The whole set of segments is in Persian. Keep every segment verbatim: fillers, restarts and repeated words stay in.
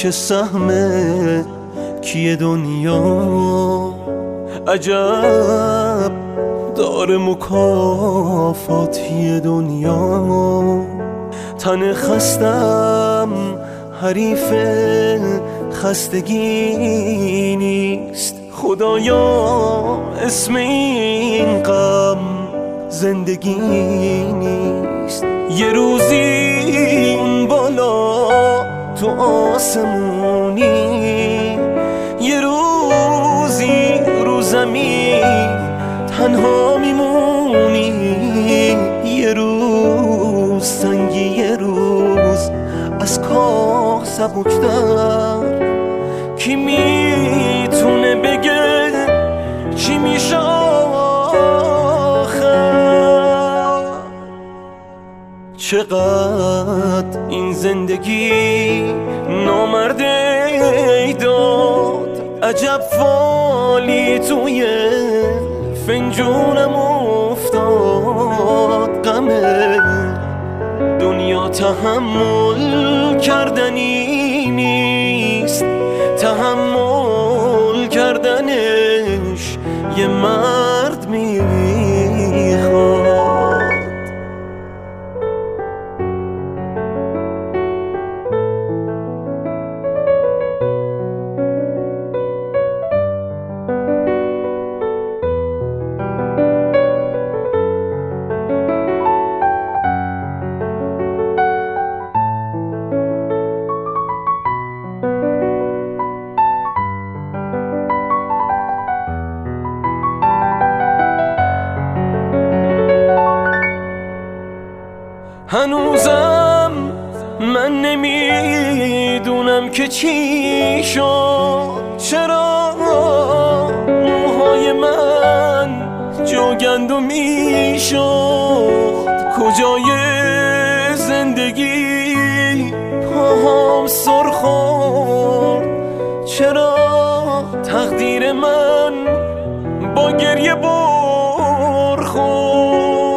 که سهمه کیه دنیا عجب داره مکافاتی دنیا. تن خستم حریف خستگی نیست، خدایا اسم این غم زندگی نیست. یه روزی اون بالا تو آسمونی، یه روزی رو زمین تنها میمونی، یه روز سنگی، یه روز از کاه سبکتر. کی میتونه بگه چی میشه آخر؟ چقدر این زندگی نامرده داد، عجب فالی توی فنجونم افتاد. غمه دنیا تحمل کردنی نیست، تحمل کردنش یه مرد میخواد. هنوزم من نمیدونم که چی شد، چرا موهای من جوگند و میشد. کجای زندگی پاهام سر خورد، چرا تقدیر من با گریه برخورد.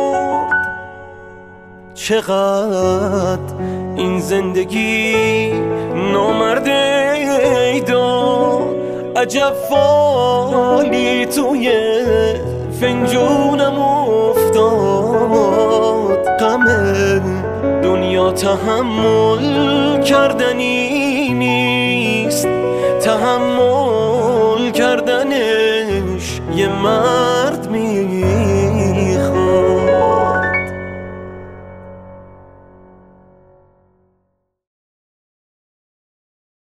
چقدر این زندگی نامرده داد، عجب فالی توی فنجونم افتاد. غمه دنیا تحمل کردنی نیست، تحمل کردنش یه من